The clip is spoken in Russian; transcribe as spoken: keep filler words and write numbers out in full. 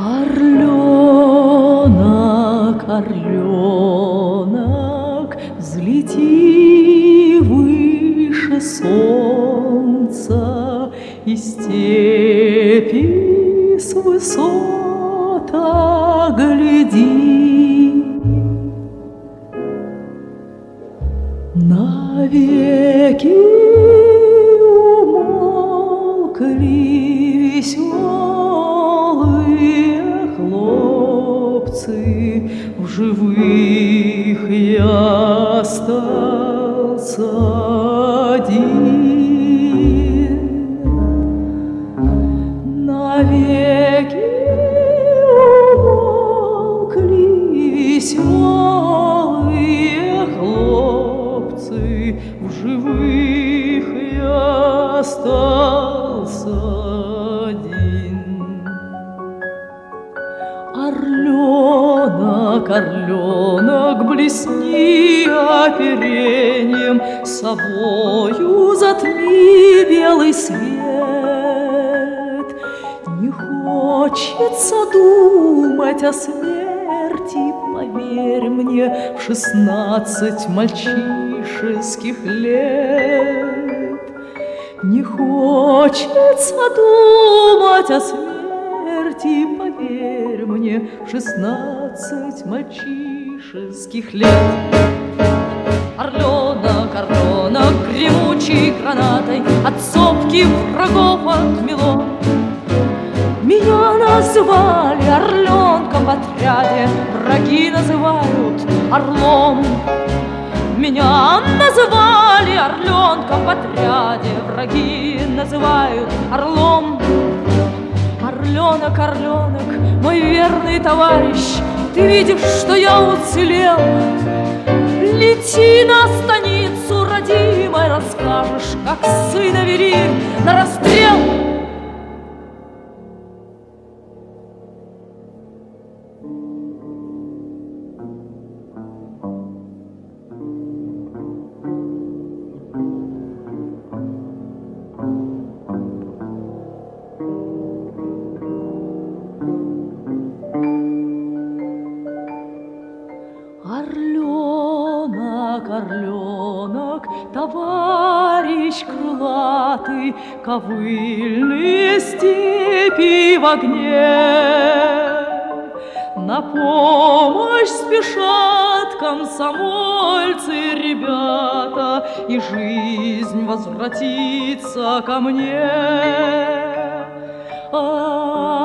Орленок, орленок, взлети выше солнца, и степи с высот гляди. Навеки умолкли веселые хлопцы, в живых я остался один. Навеки умолкли веселые хлопцы, в живых я остался один. Орленок, орленок, блесни оперением, собою затми белый свет. Не хочется думать о смерти, поверь мне, в шестнадцать мальчишеских лет. Не хочется думать о смерти, поверь мне, в шестнадцать мальчишеских лет. Орленок, орленок, гремучий гранатой от сопки врагов отмело. Меня называли орленком в отряде, враги называют орлом. Меня называли орленком в отряде, враги называют орлом. Орленок, орленок, мой верный товарищ, ты видишь, что я уцелел. Лети на станицу, родимой, расскажешь, как сына вели на расстрел. Орленок, орленок, товарищ крылатый, ковыльные степи в огне. На помощь спешат комсомольцы, ребята, и жизнь возвратится ко мне. А